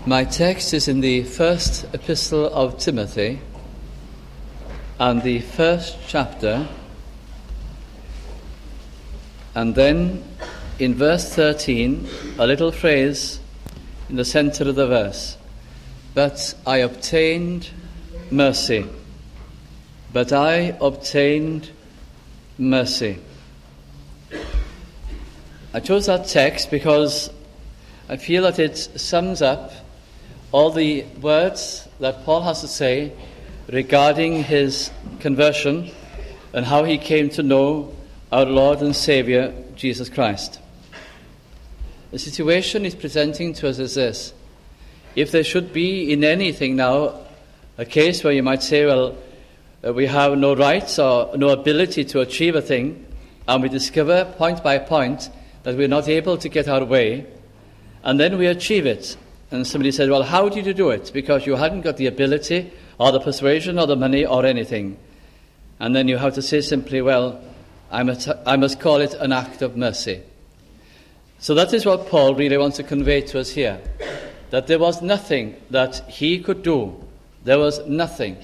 My text is in the first epistle of Timothy and the first chapter, and then in verse 13 a little phrase in the center of the verse: but I obtained mercy. But I obtained mercy. I chose that text because I feel that it sums up all the words that Paul has to say regarding his conversion and how he came to know our Lord and Saviour, Jesus Christ. The situation he's presenting to us is this: if there should be in anything now a case where you might say, well, we have no rights or no ability to achieve a thing, and we discover point by point that we're not able to get our way, and then we achieve it. And somebody said, well, how did you do it? Because you hadn't got the ability or the persuasion or the money or anything. And then you have to say simply, well, I must call it an act of mercy. So that is what Paul really wants to convey to us here, that there was nothing that he could do. There was nothing.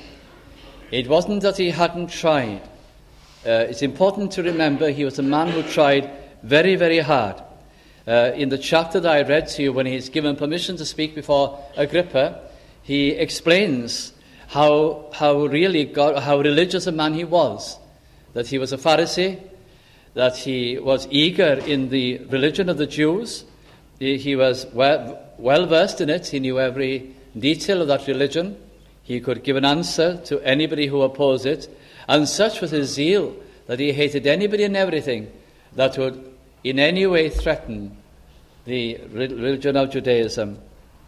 It wasn't that he hadn't tried. It's important to remember he was a man who tried very, very hard. In the chapter that I read to you, when he's given permission to speak before Agrippa, he explains how religious a man he was, that he was a Pharisee, that he was eager in the religion of the Jews. He was well versed in it. He knew every detail of that religion. He could give an answer to anybody who opposed it. And such was his zeal that he hated anybody and everything that would in any way threaten the religion of Judaism.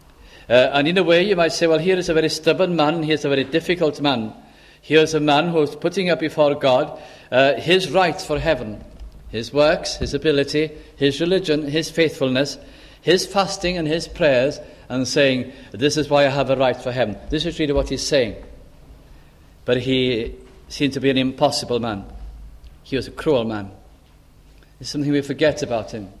And in a way you might say, well, here is a very stubborn man, here's a very difficult man. Here's a man who's putting up before God his rights for heaven, his works, his ability, his religion, his faithfulness, his fasting and his prayers, and saying, this is why I have a right for heaven. This is really what he's saying. But he seemed to be an impossible man. He was a cruel man. It's something we forget about him.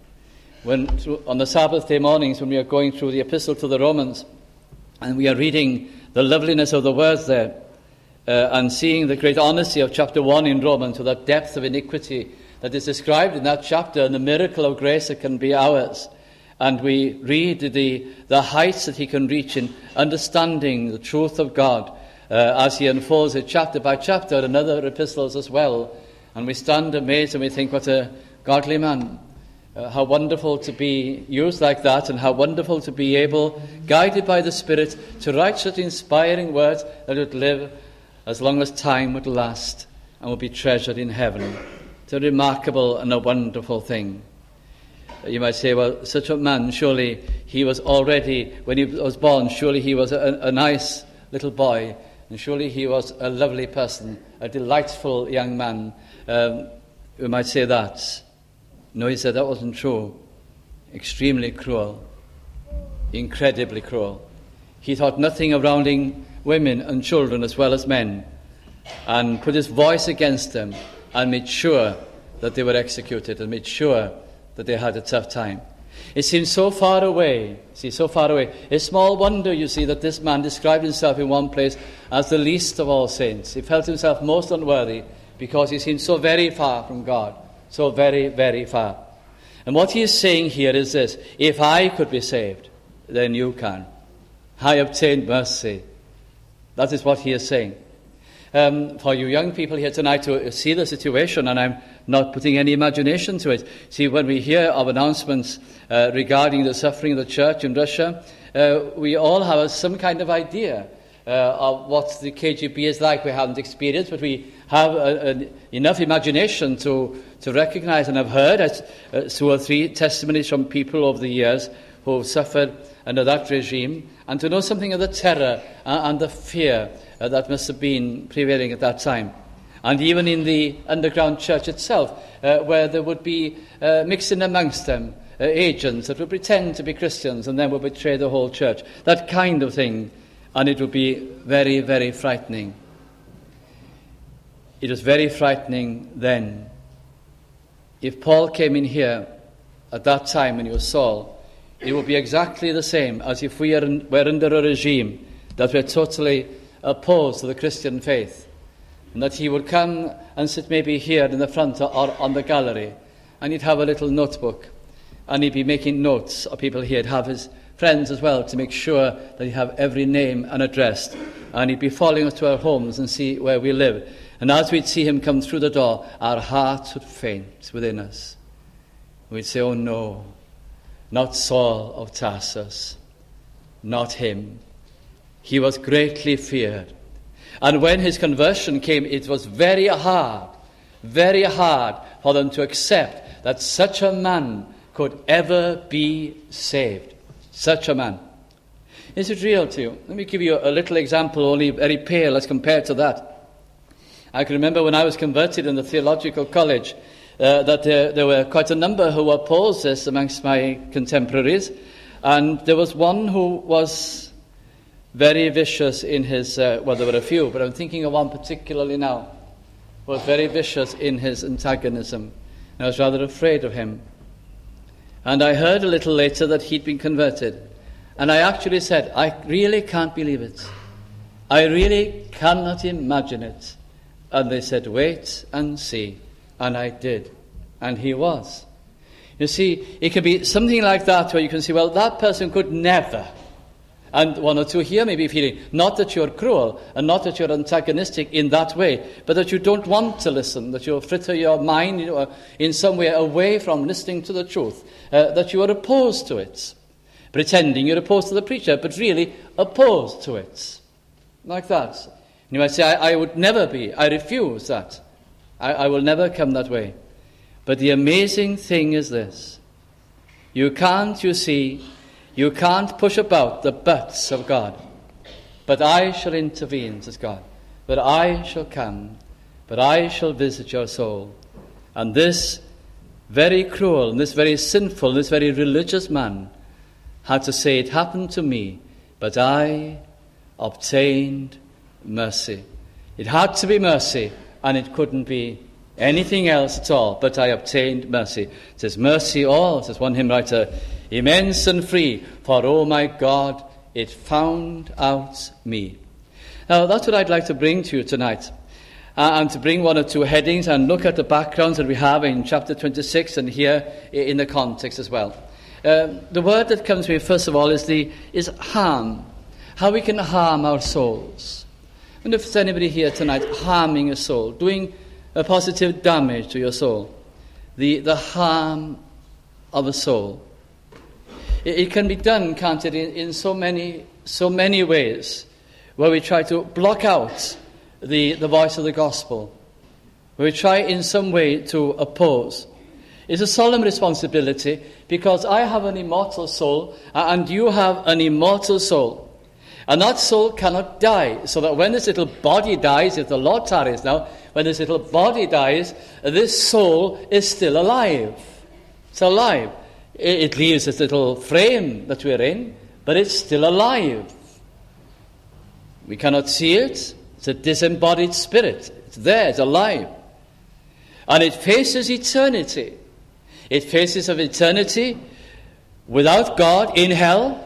On the Sabbath day mornings, when we are going through the epistle to the Romans, and we are reading the loveliness of the words there, and seeing the great honesty of chapter 1 in Romans, to that depth of iniquity that is described in that chapter, and the miracle of grace that can be ours. And we read the heights that he can reach in understanding the truth of God as he unfolds it chapter by chapter, and other epistles as well. And we stand amazed and we think, what a godly man. How wonderful to be used like that, and how wonderful to be able, guided by the Spirit, to write such inspiring words that would live as long as time would last and would be treasured in heaven. It's a remarkable and a wonderful thing. You might say, well, such a man, surely he was already, when he was born, surely he was a nice little boy, and surely he was a lovely person, a delightful young man. We might say that. No, he said that wasn't true. Extremely cruel. Incredibly cruel. He thought nothing of rounding women and children as well as men, and put his voice against them, and made sure that they were executed, and made sure that they had a tough time. It seems so far away. So far away. It's small wonder, you see, that this man described himself in one place as the least of all saints. He felt himself most unworthy because he seemed so very far from God. So very, very far. And what he is saying here is this: if I could be saved, then you can. I obtained mercy. That is what he is saying. For you young people here tonight to see the situation, and I'm not putting any imagination to it. See, when we hear of announcements regarding the suffering of the church in Russia, we all have some kind of idea of what the KGB is like. We haven't experienced, but we have enough imagination to recognize, and have heard 2 or 3 testimonies from people over the years who have suffered under that regime, and to know something of the terror and the fear that must have been prevailing at that time. And even in the underground church itself, where there would be mixed in amongst them agents that would pretend to be Christians and then would betray the whole church. That kind of thing. And it would be very, very frightening. It was very frightening then. If Paul came in here at that time when he was Saul, it would be exactly the same as if we're under a regime that we're totally opposed to the Christian faith. And that he would come and sit maybe here in the front or on the gallery, and he'd have a little notebook, and he'd be making notes of people here. He'd have his friends as well to make sure that he'd have every name and address, and he'd be following us to our homes and see where we live. And as we'd see him come through the door, our hearts would faint within us. We'd say, oh no, not Saul of Tarsus, not him. He was greatly feared. And when his conversion came, it was very hard for them to accept that such a man could ever be saved. Such a man. Is it real to you? Let me give you a little example, only very pale as compared to that. I can remember when I was converted in the theological college, that there were quite a number who opposed this amongst my contemporaries, and there was one who was very vicious in his, well, there were a few, but I'm thinking of one particularly now, who was very vicious in his antagonism, and I was rather afraid of him. And I heard a little later that he'd been converted, and I actually said, I really can't believe it. I really cannot imagine it. And they said, wait and see. And I did. And he was. You see, it could be something like that where you can say, well, that person could never. And one or two here may be feeling, not that you're cruel and not that you're antagonistic in that way, but that you don't want to listen, that you'll fritter your mind in some way away from listening to the truth, that you are opposed to it, pretending you're opposed to the preacher, but really opposed to it. Like that. You might say, I would never be. I refuse that. I will never come that way. But the amazing thing is this. You can't push about the buts of God. But I shall intervene, says God. But I shall come. But I shall visit your soul. And this very cruel, and this very sinful, this very religious man had to say, it happened to me, but I obtained mercy. It had to be mercy, and it couldn't be anything else at all, but I obtained mercy. It says, mercy all, says one hymn writer, immense and free, for, oh my God, it found out me. Now, that's what I'd like to bring to you tonight, and to bring one or two headings and look at the backgrounds that we have in chapter 26 and here in the context as well. The word that comes to me, first of all, is harm. How we can harm our souls. I wonder if there's anybody here tonight harming a soul, doing a positive damage to your soul. The harm of a soul. It can be done, can't it, in so many ways, where we try to block out the voice of the gospel, where we try in some way to oppose. It's a solemn responsibility, because I have an immortal soul, and you have an immortal soul. And that soul cannot die, so that when this little body dies, if the Lord tarries now, when this little body dies, this soul is still alive. It's alive. It leaves this little frame that we're in, but it's still alive. We cannot see it. It's a disembodied spirit. It's there, it's alive. And it faces eternity. It faces of eternity without God in hell.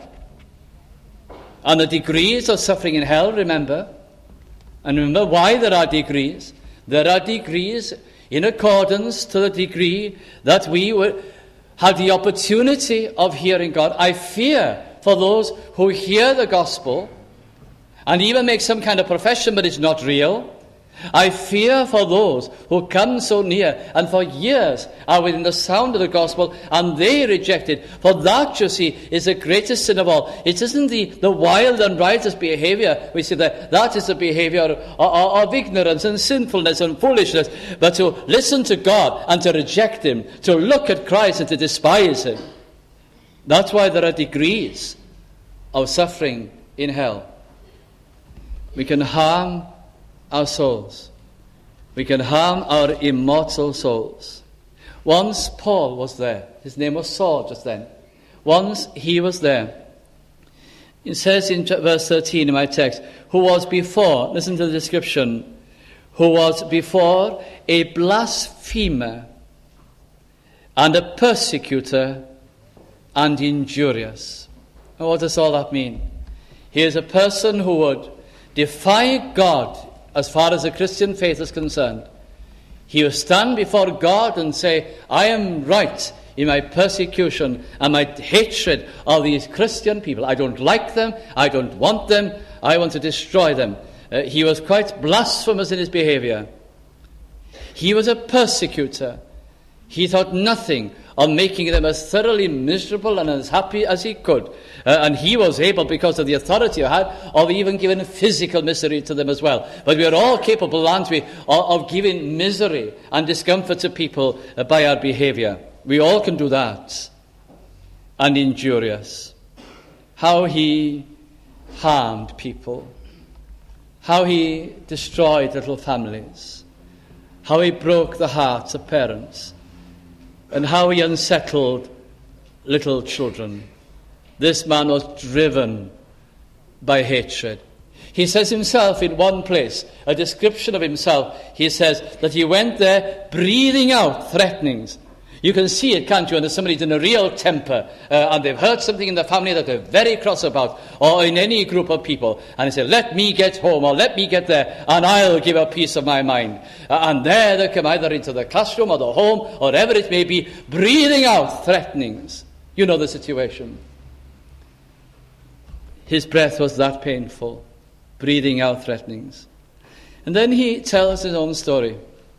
And the degrees of suffering in hell, remember. And remember why there are degrees. There are degrees in accordance to the degree that we have the opportunity of hearing God. I fear for those who hear the gospel and even make some kind of profession, but it's not real. I fear for those who come so near and for years are within the sound of the gospel and they reject it. For that, you see, is the greatest sin of all. It isn't the wild and riotous behavior we see there. That is the behavior of ignorance and sinfulness and foolishness. But to listen to God and to reject Him, to look at Christ and to despise Him. That's why there are degrees of suffering in hell. We can harm our souls. We can harm our immortal souls. Once Paul was there. His name was Saul just then. Once he was there. It says in verse 13 in my text, who was before, listen to the description, who was before a blasphemer and a persecutor and injurious. And what does all that mean? He is a person who would defy God as far as the Christian faith is concerned. He will stand before God and say, I am right in my persecution and my hatred of these Christian people. I don't like them. I don't want them. I want to destroy them. He was quite blasphemous in his behavior. He was a persecutor. He thought nothing of making them as thoroughly miserable and as happy as he could. And he was able, because of the authority he had, of even giving physical misery to them as well. But we are all capable, aren't we, of giving misery and discomfort to people by our behavior. We all can do that. And injurious. How he harmed people. How he destroyed little families. How he broke the hearts of parents. And how he unsettled little children. This man was driven by hatred. He says himself in one place, a description of himself, he says that he went there breathing out threatenings. You can see it, can't you, when somebody's in a real temper and they've heard something in the family that they're very cross about, or in any group of people, and they say, let me get home, or let me get there, and I'll give a piece of my mind. And there they come either into the classroom or the home, or wherever it may be, breathing out threatenings. You know the situation. His breath was that painful, breathing out threatenings. And then he tells his own story.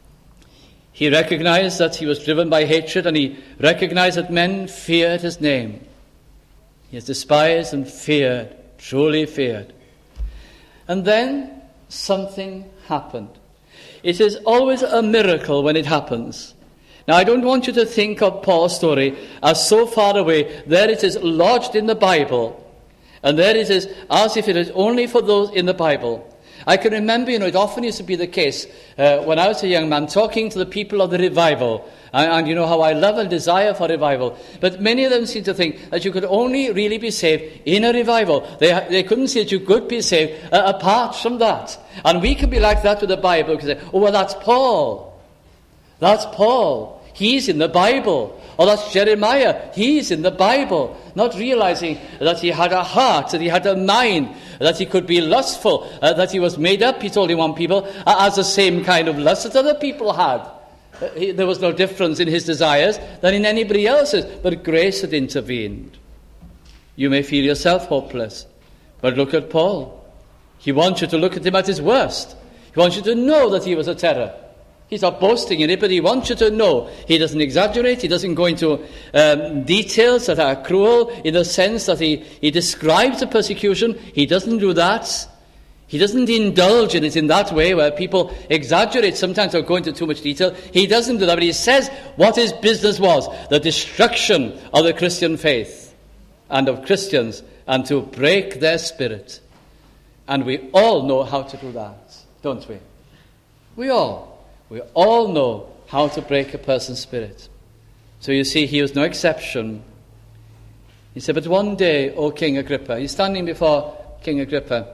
He recognized that he was driven by hatred, and he recognized that men feared his name. He is despised and feared, truly feared. And then something happened. It is always a miracle when it happens. Now, I don't want you to think of Paul's story as so far away. There it is lodged in the Bible, and there it is as if it is only for those in the Bible. I can remember, it often used to be the case when I was a young man, talking to the people of the revival. And you know how I love and desire for revival. But many of them seem to think that you could only really be saved in a revival. They couldn't see that you could be saved apart from that. And we can be like that with the Bible. We can say, oh, well, that's Paul. That's Paul. He's in the Bible. Or that's Jeremiah. He's in the Bible. Not realizing that he had a heart, that he had a mind, that he could be lustful, that he was made up, he told him one people, as the same kind of lust that other people had. There was no difference in his desires than in anybody else's, but grace had intervened. You may feel yourself hopeless, but look at Paul. He wants you to look at him at his worst. He wants you to know that he was a terror. He's not boasting in it, but he wants you to know. He doesn't exaggerate. He doesn't go into details that are cruel in the sense that he describes the persecution. He doesn't do that. He doesn't indulge in it in that way where people exaggerate sometimes or go into too much detail. He doesn't do that, but he says what his business was, the destruction of the Christian faith and of Christians, and to break their spirit. And we all know how to do that, don't we? We all know how to break a person's spirit. So you see, he was no exception. He said, but one day, O King Agrippa, he's standing before King Agrippa.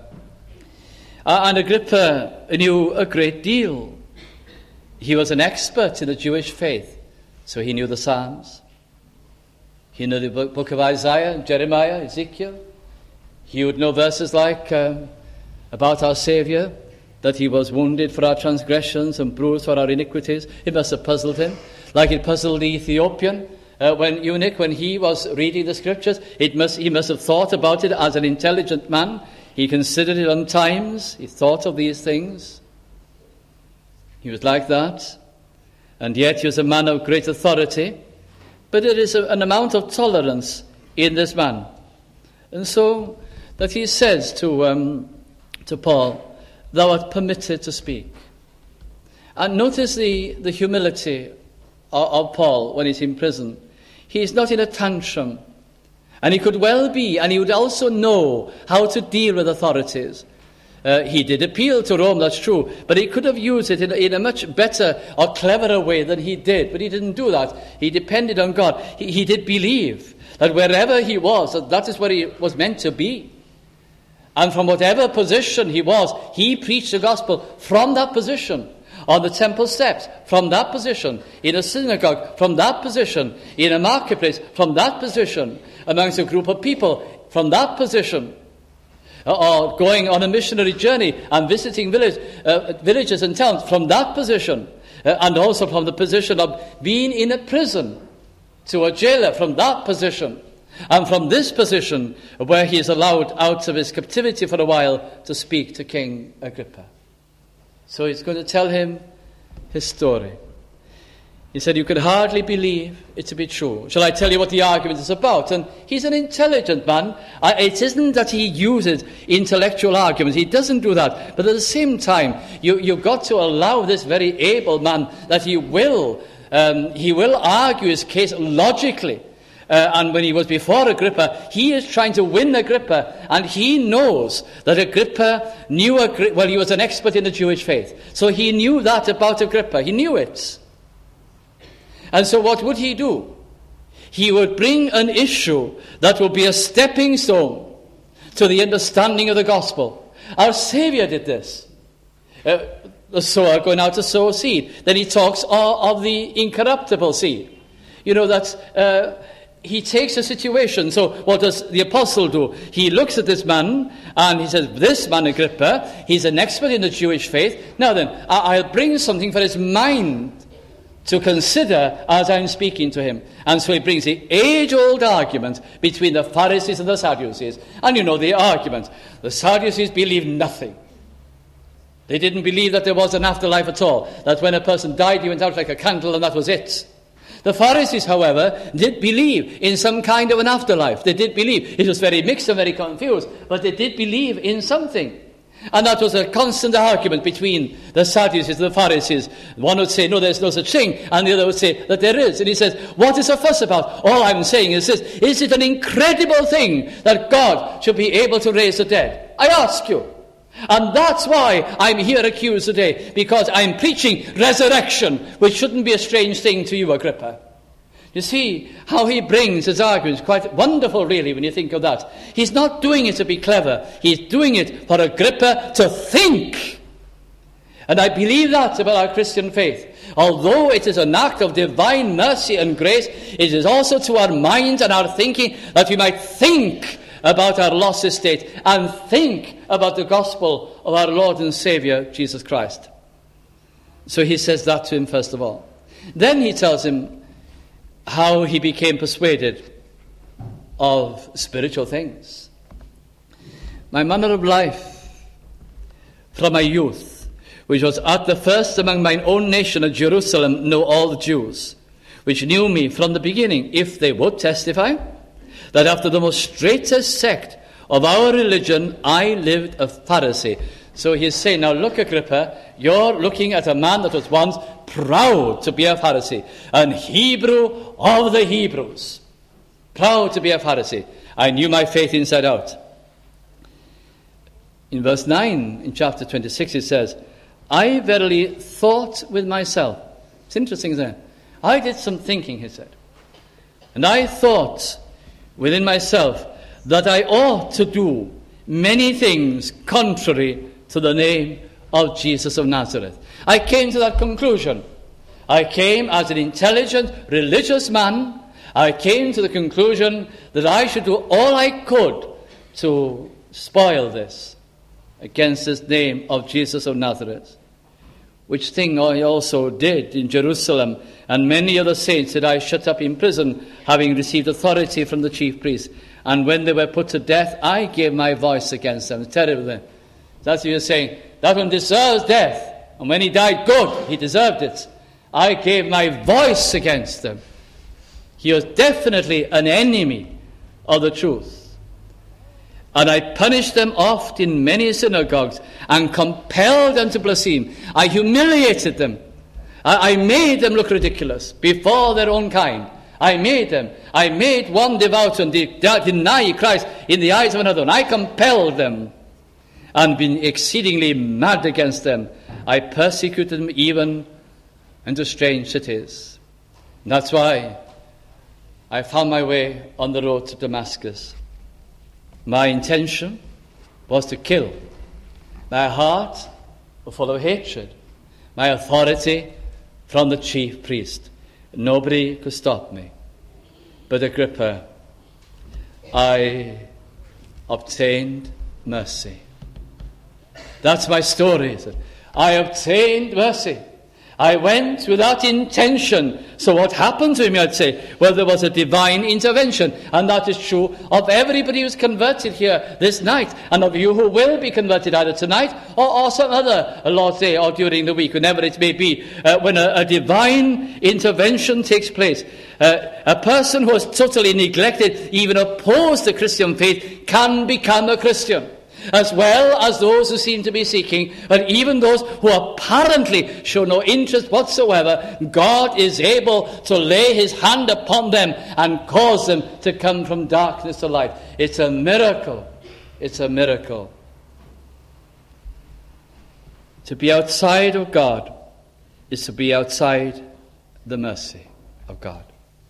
And Agrippa knew a great deal. He was an expert in the Jewish faith. So he knew the Psalms. He knew the book of Isaiah, Jeremiah, Ezekiel. He would know verses like about our Savior, that he was wounded for our transgressions and bruised for our iniquities. It must have puzzled him, like it puzzled the Ethiopian eunuch when he was reading the scriptures. He must have thought about it as an intelligent man. He considered it on times. He thought of these things. He was like that. And yet he was a man of great authority. But there is an amount of tolerance in this man. And so that he says to Paul, thou art permitted to speak. And notice the humility of Paul when he's in prison. He's not in a tantrum. And he could well be, and he would also know how to deal with authorities. He did appeal to Rome, that's true, but he could have used it in a much better or cleverer way than he did. But he didn't do that. He depended on God. He did believe that wherever he was, that is where he was meant to be. And from whatever position he was, he preached the gospel from that position. on the temple steps, from that position, in a synagogue, from that position, in a marketplace, from that position, amongst a group of people, from that position, or going on a missionary journey and visiting villages and towns, from that position, and also from the position of being in a prison to a jailer, from that position, and from this position where he is allowed out of his captivity for a while to speak to King Agrippa. So he's going to tell him his story. He said, you could hardly believe it to be true. Shall I tell you what the argument is about? And he's an intelligent man. It isn't that he uses intellectual arguments. He doesn't do that. But at the same time, you've got to allow this very able man that he will argue his case logically. And when he was before Agrippa, he is trying to win Agrippa, and he knows that Agrippa knew he was an expert in the Jewish faith. So he knew that about Agrippa. He knew it. And so what would he do? He would bring an issue that would be a stepping stone to the understanding of the gospel. Our Saviour did this. The sower going out to sow seed. Then he talks of the incorruptible seed. You know, that he takes a situation. So what does the apostle do? He looks at this man and he says, this man Agrippa, he's an expert in the Jewish faith. Now then, I'll bring something for his mind to consider as I'm speaking to him. And so he brings the age-old argument between the Pharisees and the Sadducees. And you know the argument. The Sadducees believed nothing. They didn't believe that there was an afterlife at all. That when a person died, he went out like a candle and that was it. The Pharisees, however, did believe in some kind of an afterlife. They did believe. It was very mixed and very confused, but they did believe in something. And that was a constant argument between the Sadducees and the Pharisees. One would say, no, there's no such thing, and the other would say that there is. And he says, what is a fuss about? All I'm saying is this, is it an incredible thing that God should be able to raise the dead? I ask you. And that's why I'm here accused today, because I'm preaching resurrection, which shouldn't be a strange thing to you, Agrippa. You see how he brings his arguments. Quite wonderful, really, when you think of that. He's not doing it to be clever. He's doing it for Agrippa to think. And I believe that about our Christian faith. Although it is an act of divine mercy and grace, it is also to our minds and our thinking that we might think about our lost estate and think about the gospel of our Lord and Saviour, Jesus Christ. So he says that to him first of all. Then he tells him how he became persuaded of spiritual things. My manner of life from my youth, which was at the first among mine own nation at Jerusalem, know all the Jews, which knew me from the beginning, if they would testify, that after the most straitest sect of our religion, I lived a Pharisee. So he's saying, now look, Agrippa, you're looking at a man that was once proud to be a Pharisee, an Hebrew of the Hebrews. Proud to be a Pharisee. I knew my faith inside out. In verse 9, in chapter 26, it says, I verily thought with myself. It's interesting, isn't it? I did some thinking, he said. And I thought within myself that I ought to do many things contrary to the name of Jesus of Nazareth. I came to that conclusion. I came as an intelligent, religious man. I came to the conclusion that I should do all I could to spoil this against this name of Jesus of Nazareth. Which thing I also did in Jerusalem, and many other saints did I shut up in prison, having received authority from the chief priests. And when they were put to death, I gave my voice against them. It's terrible. That's what you're saying. That one deserves death. And when he died, good, he deserved it. I gave my voice against them. He was definitely an enemy of the truth. And I punished them oft in many synagogues and compelled them to blaspheme. I humiliated them. I made them look ridiculous before their own kind. I made one devout and deny Christ in the eyes of another. And I compelled them and been exceedingly mad against them. I persecuted them even into strange cities. And that's why I found my way on the road to Damascus. My intention was to kill. My heart was full of hatred. my authority from the chief priest. Nobody could stop me. But Agrippa, I obtained mercy. That's my story. I obtained mercy. I went without intention. So what happened to me, I'd say? Well, there was a divine intervention. And that is true of everybody who's converted here this night. And of you who will be converted either tonight or some other Lord's Day or during the week, whenever it may be. When a divine intervention takes place. A person who has totally neglected, even opposed the Christian faith, can become a Christian. As well as those who seem to be seeking, but even those who apparently show no interest whatsoever, God is able to lay his hand upon them and cause them to come from darkness to light. It's a miracle. It's a miracle. To be outside of God is to be outside the mercy of God.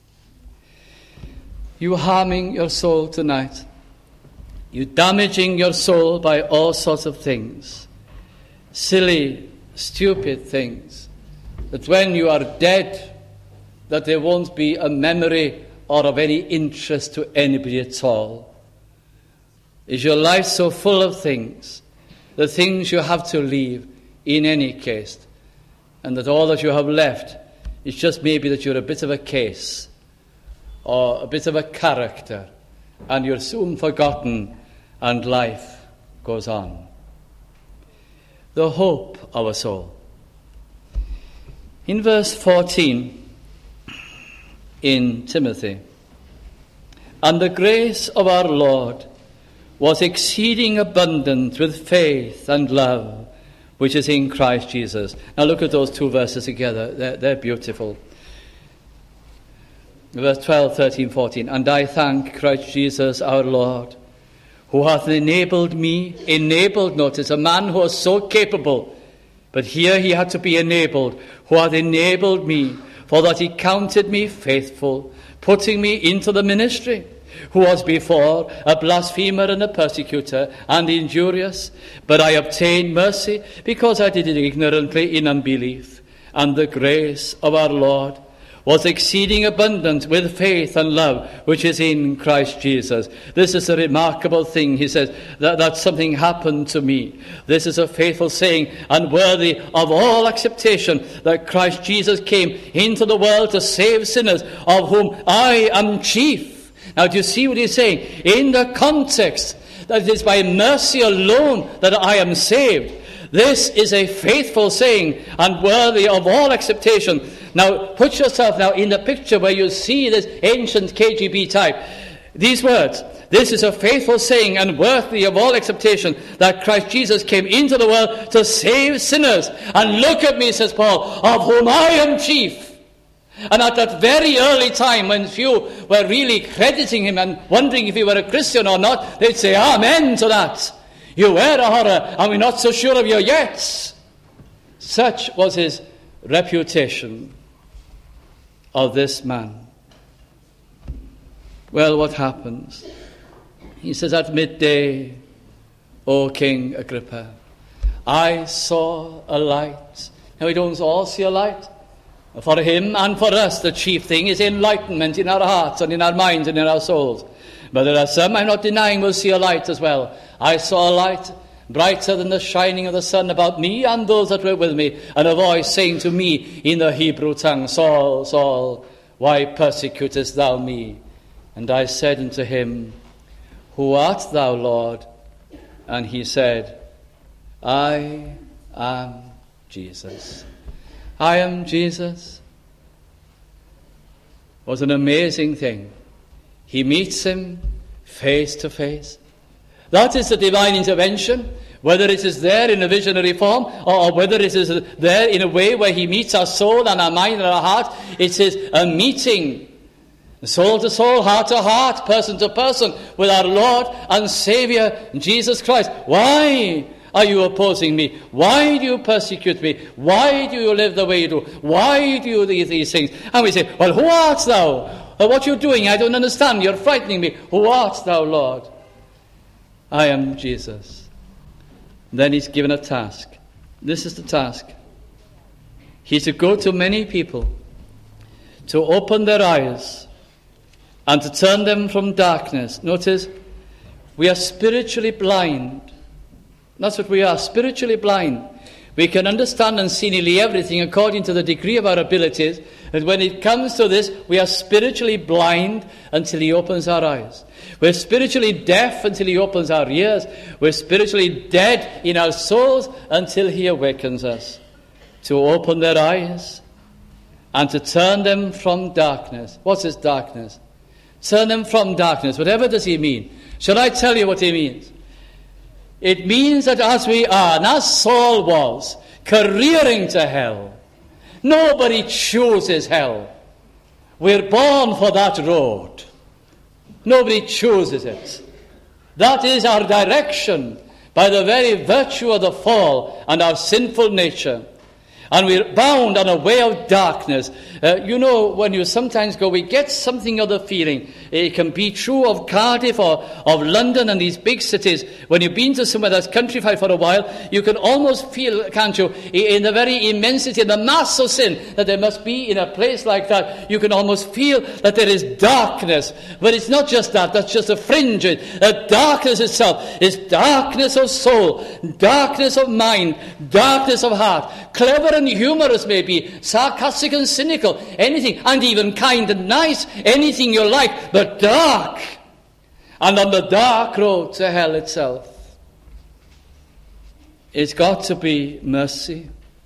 You harming your soul tonight. You damaging your soul by all sorts of things. Silly, stupid things. That when you are dead, that there won't be a memory or of any interest to anybody at all. Is your life so full of things, the things you have to leave in any case, and that all that you have left is just maybe that you're a bit of a case or a bit of a character, and you're soon forgotten, and life goes on. The hope of a soul. In verse 14 in Timothy, and the grace of our Lord was exceeding abundant with faith and love, which is in Christ Jesus. Now look at those two verses together. They're beautiful. Verse 12, 13, 14. And I thank Christ Jesus our Lord, who hath enabled, notice, a man who was so capable, but here he had to be enabled, who hath enabled me, for that he counted me faithful, putting me into the ministry, who was before a blasphemer and a persecutor and injurious, but I obtained mercy, because I did it ignorantly in unbelief, and the grace of our Lord was exceeding abundant with faith and love, which is in Christ Jesus. This is a remarkable thing, he says, that something happened to me. This is a faithful saying and worthy of all acceptation, that Christ Jesus came into the world to save sinners, of whom I am chief. Now, do you see what he's saying? In the context, that it is by mercy alone that I am saved. This is a faithful saying and worthy of all acceptation. Now, put yourself now in the picture where you see this ancient KGB type. These words, this is a faithful saying and worthy of all acceptation, that Christ Jesus came into the world to save sinners. And look at me, says Paul, of whom I am chief. And at that very early time, when few were really crediting him and wondering if he were a Christian or not, they'd say, amen to that. You were a horror, and we're not so sure of you yet. Such was his reputation of this man. Well, what happens? He says, at midday, O King Agrippa, I saw a light. Now, we don't all see a light. For him and for us, the chief thing is enlightenment in our hearts and in our minds and in our souls. But there are some, I'm not denying, will see a light as well. I saw a light brighter than the shining of the sun about me and those that were with me, and a voice saying to me in the Hebrew tongue, Saul, Saul, why persecutest thou me? And I said unto him, Who art thou, Lord? And he said, I am Jesus. I am Jesus. Was an amazing thing. He meets him face to face. That is the divine intervention, whether it is there in a visionary form or whether it is there in a way where he meets our soul and our mind and our heart. It is a meeting, soul to soul, heart to heart, person to person, with our Lord and Saviour, Jesus Christ. Why are you opposing me? Why do you persecute me? Why do you live the way you do? Why do you do these things? And we say, well, who art thou? What you're doing, I don't understand. You're frightening me. Who art thou, Lord? I am Jesus. Then he's given a task. This is the task. He's to go to many people, to open their eyes and to turn them from darkness. Notice, we are spiritually blind. That's what we are, spiritually blind. We can understand and see nearly everything according to the degree of our abilities. And when it comes to this, we are spiritually blind until he opens our eyes. We're spiritually deaf until he opens our ears. We're spiritually dead in our souls until he awakens us. To open their eyes and to turn them from darkness. What's this darkness? Turn them from darkness. Whatever does he mean? Shall I tell you what he means? It means that as we are, and as Saul was, careering to hell, nobody chooses hell. We're born for that road. Nobody chooses it. That is our direction by the very virtue of the fall and our sinful nature. And we're bound on a way of darkness. When you sometimes go, we get something of the feeling. It can be true of Cardiff or of London and these big cities. When you've been to somewhere that's countrified for a while, you can almost feel, can't you, in the very immensity and the mass of sin that there must be in a place like that. You can almost feel that there is darkness. But it's not just that. That's just a fringe. The darkness itself is darkness of soul, darkness of mind, darkness of heart. Clever and humorous maybe, sarcastic and cynical, anything, and even kind and nice, anything you like, but dark. And on the dark road to hell itself, it's got to be mercy.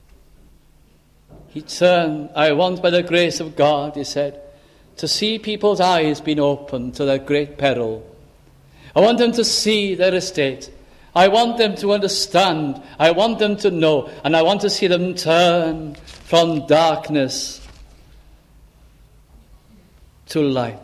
He turned, I want by the grace of God, he said, to see people's eyes being opened to their great peril. I want them to see their estate. I want them to understand. I want them to know. And I want to see them turn from darkness to light.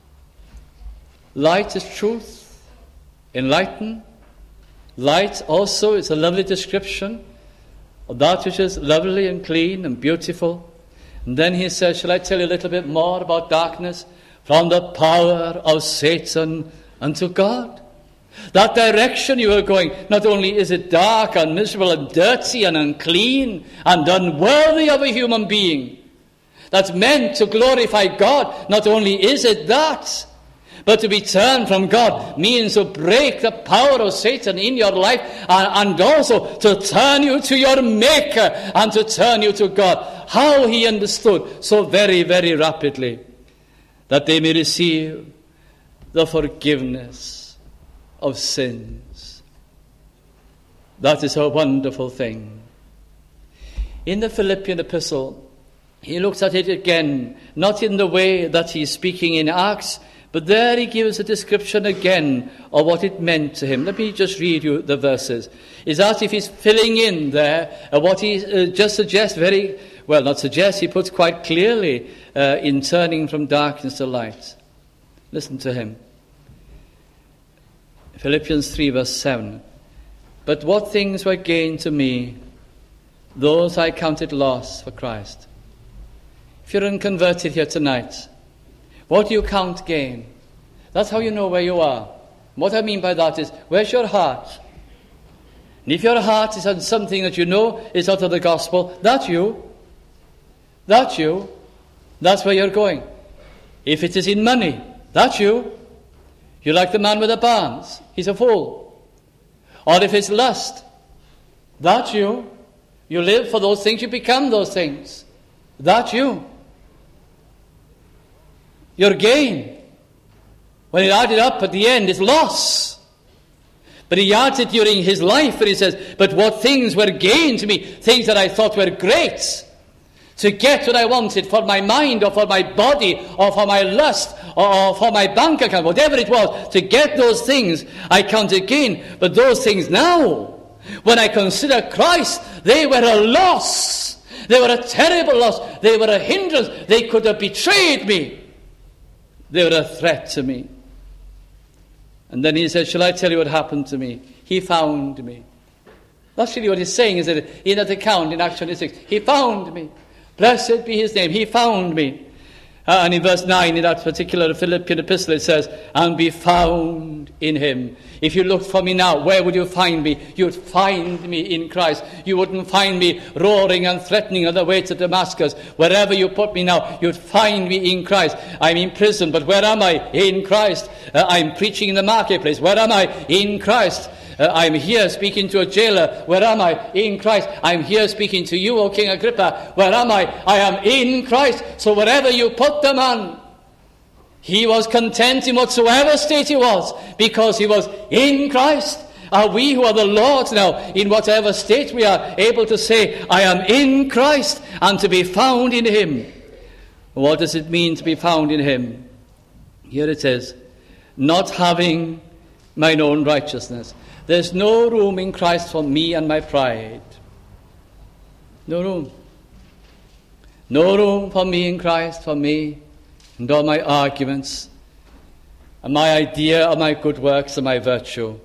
Light is truth. Enlighten. Light also is a lovely description of that which is lovely and clean and beautiful. And then he says, shall I tell you a little bit more about darkness? From the power of Satan unto God. That direction you are going, not only is it dark and miserable and dirty and unclean and unworthy of a human being, that's meant to glorify God, not only is it that, but to be turned from God means to break the power of Satan in your life and also to turn you to your Maker and to turn you to God. How he understood so very, very rapidly that they may receive the forgiveness of sins. That is a wonderful thing. In the Philippian epistle, he looks at it again, not in the way that he's speaking in Acts, but there he gives a description again of what it meant to him. Let me just read you the verses. It's as if he's filling in there what he just suggests very, well, not suggests, he puts quite clearly in turning from darkness to light. Listen to him. Philippians 3 verse 7. But what things were gain to me, those I counted loss for Christ. If you're unconverted here tonight, what do you count gain? That's how you know where you are. What I mean by that is, where's your heart? And if your heart is on something that you know is out of the gospel, that's you. That's you. That's where you're going. If it is in money, that's you. You're like the man with the barns. He's a fool. Or if it's lust, that's you. You live for those things, you become those things. That's you. Your gain, when he added up at the end, is loss. But he adds it during his life, and he says, but what things were gain to me, things that I thought were great, to get what I wanted for my mind or for my body or for my lust or for my bank account, whatever it was, to get those things, I counted gain. But those things now, when I consider Christ, they were a loss. They were a terrible loss. They were a hindrance. They could have betrayed me. They were a threat to me. And then he said, shall I tell you what happened to me? He found me. That's really what he's saying, is that in that account in Acts 26, he found me. Blessed be his name. He found me. And in verse 9, in that particular Philippian epistle, it says, and be found in him. If you looked for me now, where would you find me? You'd find me in Christ. You wouldn't find me roaring and threatening on the way to Damascus. Wherever you put me now, you'd find me in Christ. I'm in prison, but where am I? In Christ. I'm preaching in the marketplace. Where am I? In Christ. I'm here speaking to a jailer. Where am I? In Christ. I'm here speaking to you, O King Agrippa. Where am I? I am in Christ. So wherever you put the man, he was content in whatsoever state he was, because he was in Christ. Are we who are the Lord's now, in whatever state we are, able to say, I am in Christ, and to be found in him? What does it mean to be found in him? Here it is, not having mine own righteousness. There's no room in Christ for me and my pride. No room. No room for me in Christ, for me and all my arguments and my idea of my good works and my virtue.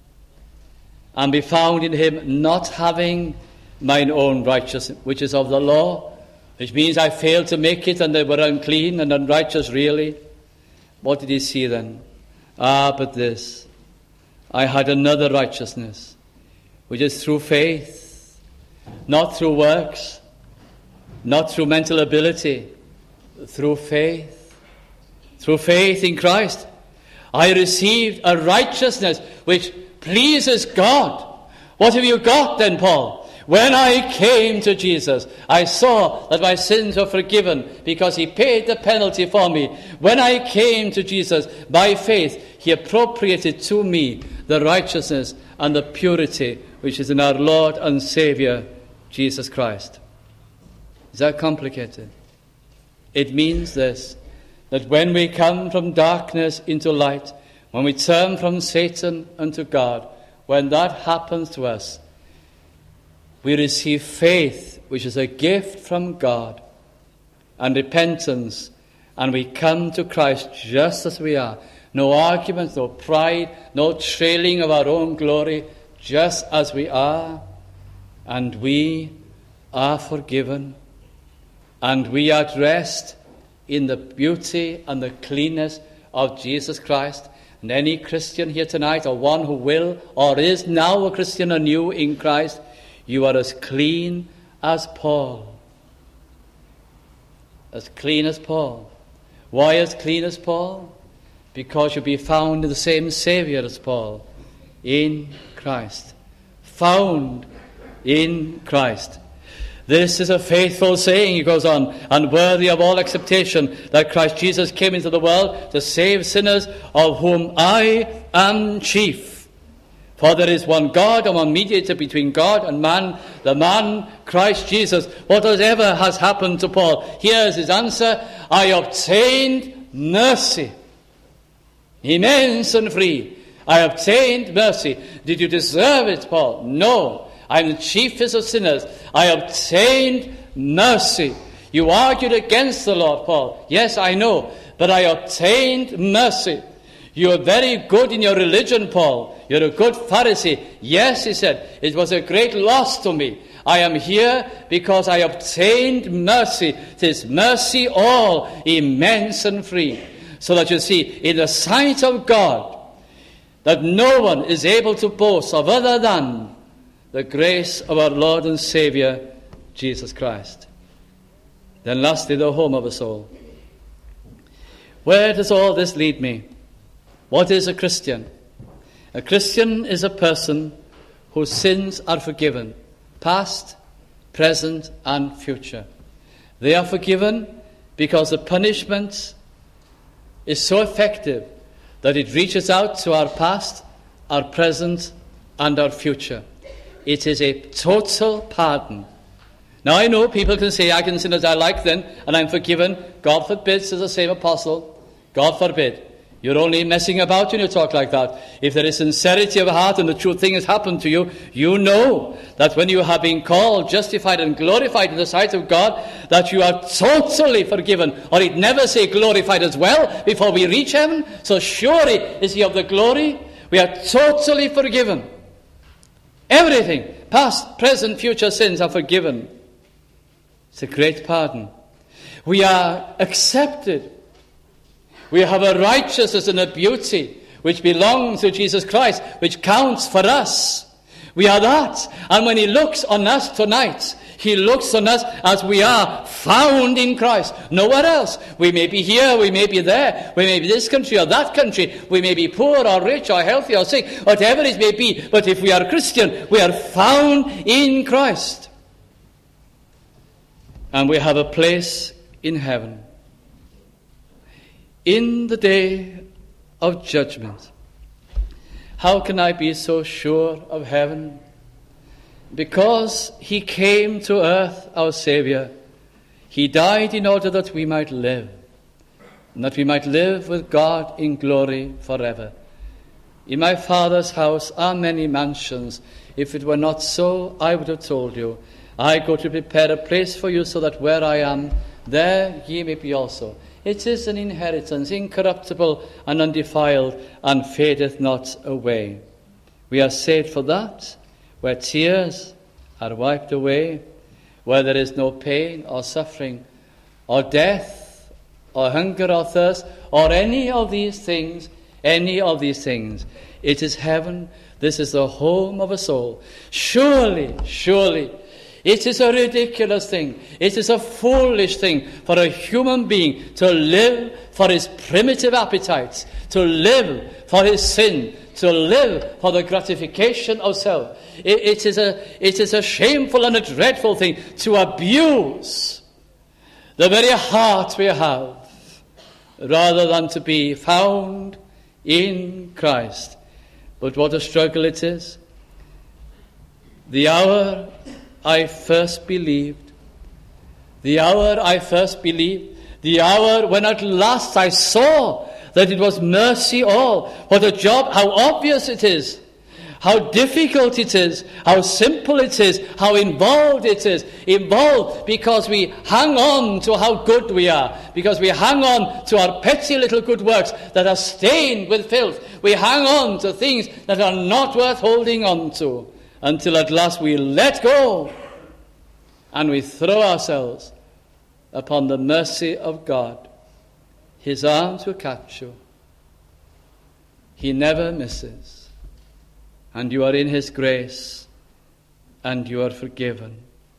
And be found in him, not having mine own righteousness, which is of the law, which means I failed to make it and they were unclean and unrighteous really. What did he see then? But this. I had another righteousness, which is through faith, not through works, not through mental ability, through faith. Through faith in Christ, I received a righteousness which pleases God. What have you got then, Paul? When I came to Jesus, I saw that my sins were forgiven because he paid the penalty for me. When I came to Jesus, by faith, he appropriated to me the righteousness and the purity which is in our Lord and Saviour, Jesus Christ. Is that complicated? It means this, that when we come from darkness into light, when we turn from Satan unto God, when that happens to us, we receive faith, which is a gift from God, and repentance, and we come to Christ just as we are. No arguments, no pride, no trailing of our own glory, just as we are. And we are forgiven, and we are dressed in the beauty and the cleanness of Jesus Christ. And any Christian here tonight, or one who will or is now a Christian anew in Christ, you are as clean as Paul. As clean as Paul. Why as clean as Paul? Because you'll be found in the same Saviour as Paul, in Christ. Found in Christ. This is a faithful saying, he goes on, and worthy of all acceptation, that Christ Jesus came into the world to save sinners, of whom I am chief. For there is one God and one mediator between God and man, the man Christ Jesus. Whatever has happened to Paul, here's his answer: I obtained mercy. Immense and free. I obtained mercy. Did you deserve it, Paul? No. I'm the chiefest of sinners. I obtained mercy. You argued against the Lord, Paul. Yes, I know. But I obtained mercy. You're very good in your religion, Paul. You're a good Pharisee. Yes, he said, it was a great loss to me. I am here because I obtained mercy. It is mercy all, immense and free. So that you see, in the sight of God, that no one is able to boast of other than the grace of our Lord and Saviour, Jesus Christ. Then lastly, the home of a soul. Where does all this lead me? What is a Christian? A Christian is a person whose sins are forgiven, past, present, and future. They are forgiven because the punishment is so effective that it reaches out to our past, our present, and our future. It is a total pardon. Now I know people can say, I can sin as I like then, and I'm forgiven. God forbid, says the same apostle. God forbid. You're only messing about when you talk like that. If there is sincerity of heart and the true thing has happened to you, you know that when you have been called, justified and glorified in the sight of God, that you are totally forgiven. Or he'd never say glorified as well before we reach heaven. So surely is he of the glory. We are totally forgiven. Everything, past, present, future sins are forgiven. It's a great pardon. We are accepted. We have a righteousness and a beauty which belongs to Jesus Christ, which counts for us. We are that. And when he looks on us tonight, he looks on us as we are found in Christ. Nowhere else. We may be here, we may be there, we may be this country or that country, we may be poor or rich or healthy or sick, whatever it may be. But if we are Christian, we are found in Christ. And we have a place in heaven. In the day of judgment. How can I be so sure of heaven? Because he came to earth, our Saviour. He died in order that we might live, and that we might live with God in glory forever. In my Father's house are many mansions. If it were not so, I would have told you. I go to prepare a place for you, so that where I am, there ye may be also. It is an inheritance, incorruptible and undefiled, and fadeth not away. We are saved for that, where tears are wiped away, where there is no pain or suffering, or death, or hunger or thirst, or any of these things. It is heaven. This is the home of a soul. Surely, it is a ridiculous thing. It is a foolish thing for a human being to live for his primitive appetites, to live for his sin, to live for the gratification of self. It is a shameful and a dreadful thing to abuse the very heart we have, rather than to be found in Christ. But what a struggle it is. The hour I first believed, the hour when at last I saw that it was mercy all. What a job, how obvious it is, how difficult it is, how simple it is, how involved it is. Involved because we hang on to how good we are, because we hang on to our petty little good works that are stained with filth. We hang on to things that are not worth holding on to, until at last we let go and we throw ourselves upon the mercy of God. His arms will catch you. He never misses. And you are in his grace, and you are forgiven.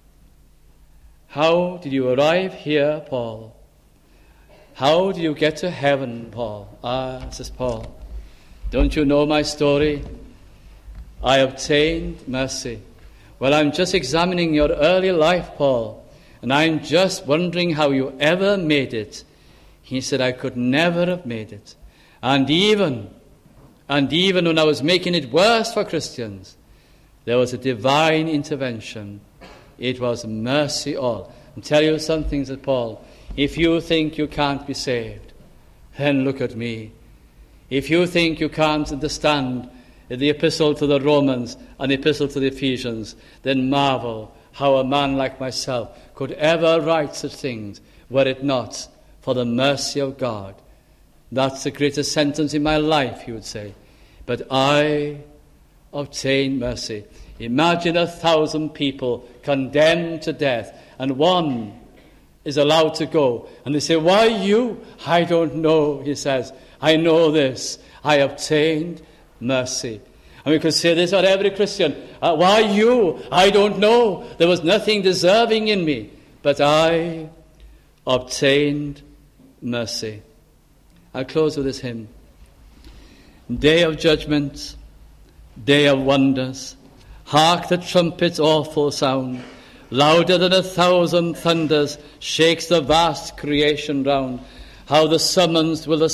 How did you arrive here, Paul? How did you get to heaven, Paul? Says Paul, don't you know my story? I obtained mercy. Well, I'm just examining your early life, Paul, and I'm just wondering how you ever made it. He said, I could never have made it. And even when I was making it worse for Christians, there was a divine intervention. It was mercy all. I'll tell you something, said Paul. If you think you can't be saved, then look at me. If you think you can't understand the epistle to the Romans and the epistle to the Ephesians, then marvel how a man like myself could ever write such things, were it not for the mercy of God. That's the greatest sentence in my life, he would say. But I obtained mercy. Imagine 1,000 people condemned to death, and one is allowed to go. And they say, why you? I don't know, he says. I know this. I obtained mercy. And we could say this about every Christian. Why you? I don't know. There was nothing deserving in me. But I obtained mercy. I'll close with this hymn. Day of judgment, day of wonders, hark the trumpet's awful sound, louder than 1,000 thunders, shakes the vast creation round. How the summons will the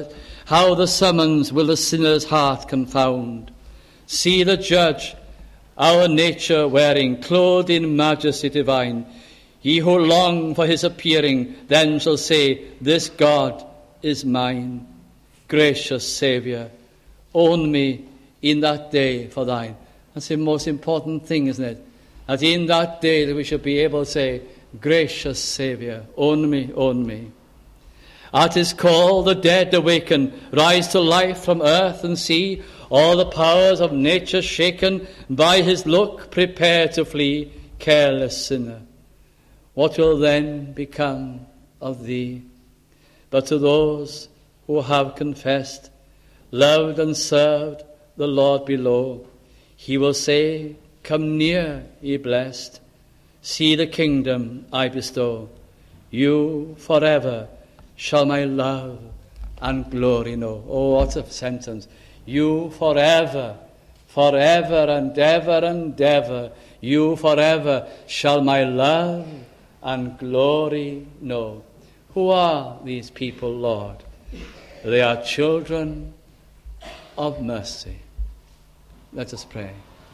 sinner's heart confound. See the judge, our nature wearing, clothed in majesty divine. Ye who long for his appearing, then shall say, this God is mine. Gracious Saviour, own me in that day for thine. That's the most important thing, isn't it? That in that day that we should be able to say, gracious Saviour, own me, own me. At his call the dead awaken, rise to life from earth and sea. All the powers of nature shaken, by his look prepare to flee. Careless sinner, what will then become of thee. But to those who have confessed, loved and served the Lord below, he will say, Come near, ye blessed, see the kingdom I bestow. You forever shall my love and glory know. Oh, what a sentence. You forever, forever and ever, you forever shall my love and glory know. Who are these people, Lord? They are children of mercy. Let us pray.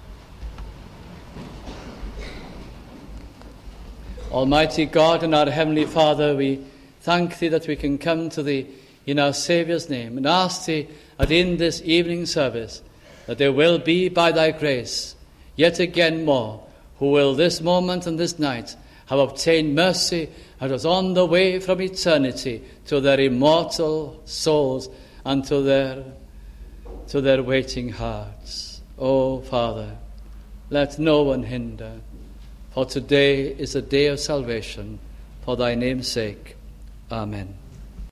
Almighty God and our Heavenly Father, we thank Thee that we can come to Thee in our Saviour's name and ask Thee that in this evening service that there will be by Thy grace yet again more who will this moment and this night have obtained mercy and was on the way from eternity to their immortal souls and to their waiting hearts. Oh, Father, let no one hinder, for today is a day of salvation, for Thy name's sake. Amen.